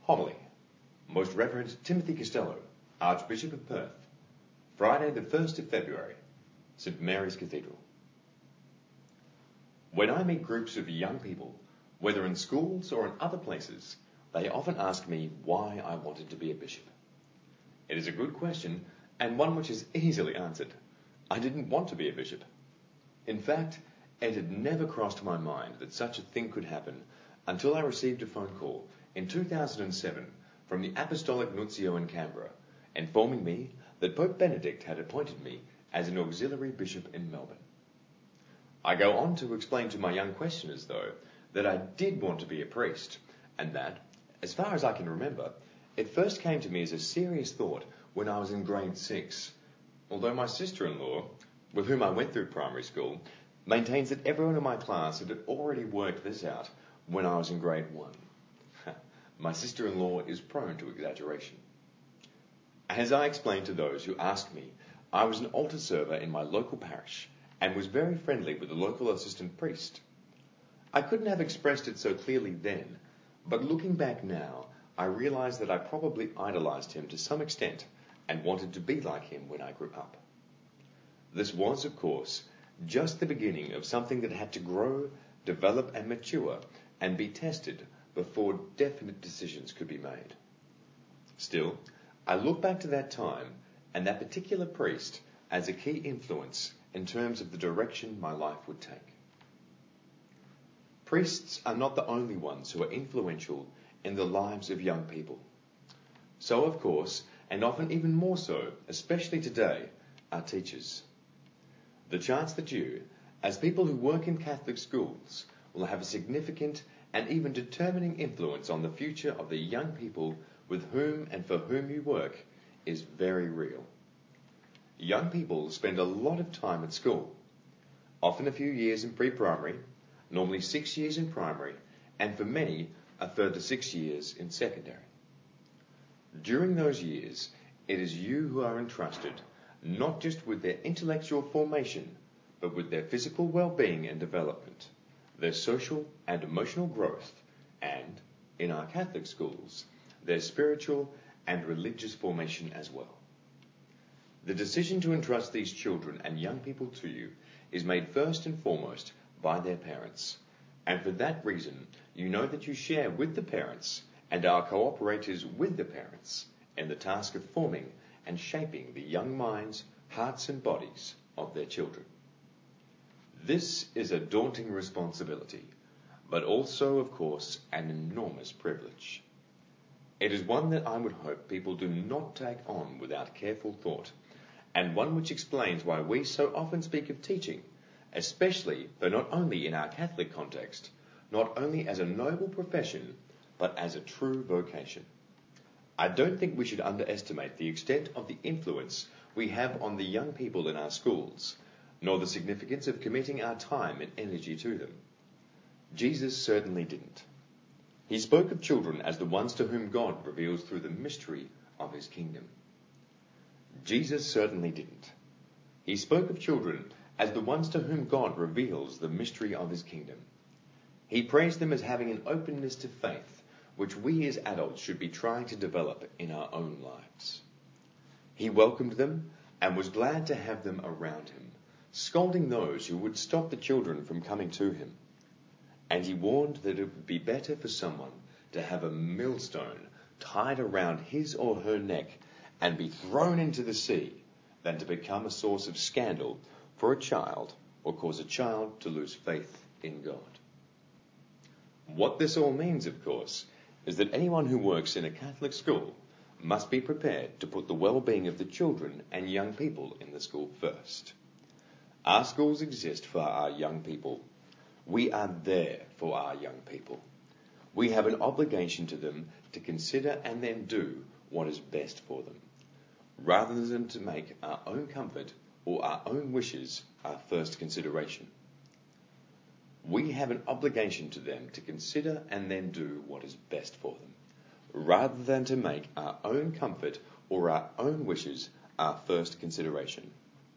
Homily, Most Reverend Timothy Costello, Archbishop of Perth, Friday the 1st of February, St Mary's Cathedral. When I meet groups of young people, whether in schools or in other places, they often ask me why I wanted to be a bishop. It is a good question, and one which is easily answered. I didn't want to be a bishop. In fact, it had never crossed my mind that such a thing could happen until I received a phone call in 2007 from the Apostolic Nuncio in Canberra, informing me that Pope Benedict had appointed me as an auxiliary bishop in Melbourne. I go on to explain to my young questioners, though, that I did want to be a priest, and that, as far as I can remember, it first came to me as a serious thought when I was in grade 6, although my sister-in-law, with whom I went through primary school, maintains that everyone in my class had already worked this out when I was in grade 1. My sister-in-law is prone to exaggeration. As I explained to those who asked me, I was an altar server in my local parish and was very friendly with the local assistant priest. I couldn't have expressed it so clearly then, but looking back now, I realized that I probably idolized him to some extent and wanted to be like him when I grew up. This was, of course, just the beginning of something that had to grow, develop and mature and be tested before definite decisions could be made. Still, I look back to that time and that particular priest as a key influence in terms of the direction my life would take. Priests are not the only ones who are influential in the lives of young people. So, of course, and often even more so, especially today, are teachers. The chance that you, as people who work in Catholic schools, will have a significant and even determining influence on the future of the young people with whom and for whom you work is very real. Young people spend a lot of time at school, often a few years in pre-primary, normally 6 years in primary, and for many, a further 6 years in secondary. During those years, it is you who are entrusted not just with their intellectual formation, but with their physical well-being and development, their social and emotional growth, and, in our Catholic schools, their spiritual and religious formation as well. The decision to entrust these children and young people to you is made first and foremost by their parents, and for that reason, you know that you share with the parents and are cooperators with the parents in the task of forming and shaping the young minds, hearts and bodies of their children. This is a daunting responsibility, but also, of course, an enormous privilege. It is one that I would hope people do not take on without careful thought, and one which explains why we so often speak of teaching, especially, though not only in our Catholic context, not only as a noble profession, but as a true vocation. I don't think we should underestimate the extent of the influence we have on the young people in our schools, nor the significance of committing our time and energy to them. Jesus certainly didn't. He spoke of children as the ones to whom God reveals through the mystery of his kingdom. Jesus certainly didn't. He spoke of children as the ones to whom God reveals the mystery of his kingdom. He praised them as having an openness to faith, which we as adults should be trying to develop in our own lives. He welcomed them and was glad to have them around him, scolding those who would stop the children from coming to him. And he warned that it would be better for someone to have a millstone tied around his or her neck and be thrown into the sea than to become a source of scandal for a child or cause a child to lose faith in God. What this all means, of course, is that anyone who works in a Catholic school must be prepared to put the well-being of the children and young people in the school first. Our schools exist for our young people. We are there for our young people. We have an obligation to them to consider and then do what is best for them, rather than to make our own comfort or our own wishes our first consideration. We have an obligation to them to consider and then do what is best for them, rather than to make our own comfort or our own wishes our first consideration.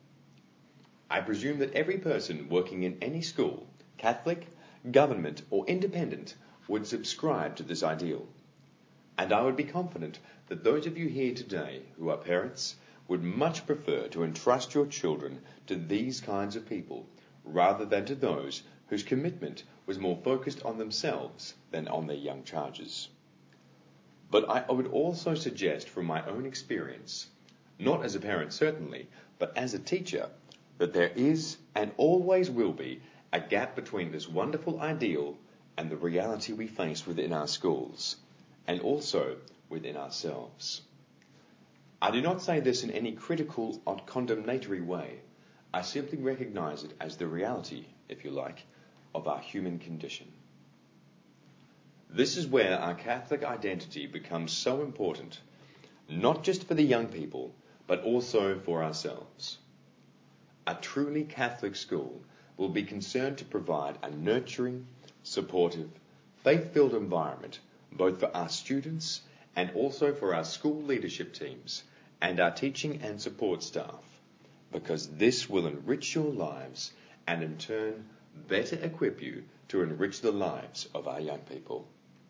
I presume that every person working in any school, Catholic, government or independent, would subscribe to this ideal. And I would be confident that those of you here today who are parents would much prefer to entrust your children to these kinds of people rather than to those whose commitment was more focused on themselves than on their young charges. But I would also suggest from my own experience, not as a parent certainly, but as a teacher, that there is and always will be a gap between this wonderful ideal and the reality we face within our schools, and also within ourselves. I do not say this in any critical or condemnatory way. I simply recognize it as the reality, if you like, of our human condition. This is where our Catholic identity becomes so important, not just for the young people, but also for ourselves. A truly Catholic school will be concerned to provide a nurturing, supportive, faith-filled environment both for our students and also for our school leadership teams and our teaching and support staff, because this will enrich your lives and in turn better equip you to enrich the lives of our young people.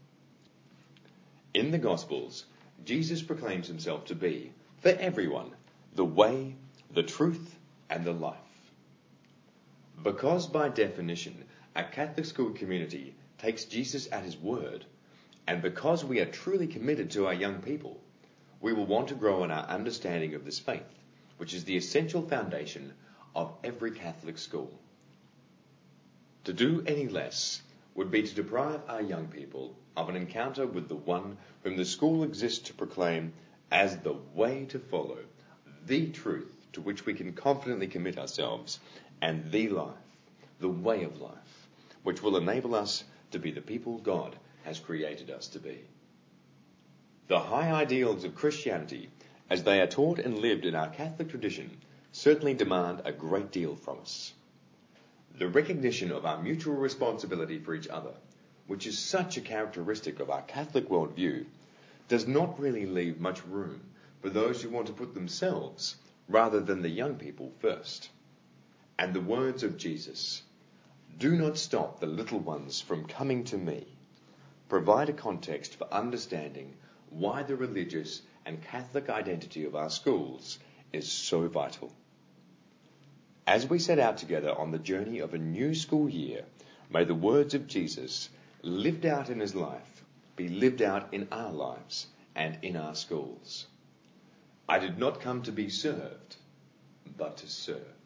In the Gospels, Jesus proclaims himself to be, for everyone, the way, the truth, and the life. Because by definition, a Catholic school community takes Jesus at his word, and because we are truly committed to our young people, we will want to grow in our understanding of this faith, which is the essential foundation of every Catholic school. To do any less would be to deprive our young people of an encounter with the one whom the school exists to proclaim as the way to follow, the truth to which we can confidently commit ourselves, and the life, the way of life, which will enable us to be the people God has created us to be. The high ideals of Christianity, as they are taught and lived in our Catholic tradition, certainly demand a great deal from us. The recognition of our mutual responsibility for each other, which is such a characteristic of our Catholic worldview, does not really leave much room for those who want to put themselves rather than the young people first. And the words of Jesus, "Do not stop the little ones from coming to me," provide a context for understanding why the religious and Catholic identity of our schools is so vital. As we set out together on the journey of a new school year, may the words of Jesus, lived out in his life, be lived out in our lives and in our schools. I did not come to be served, but to serve.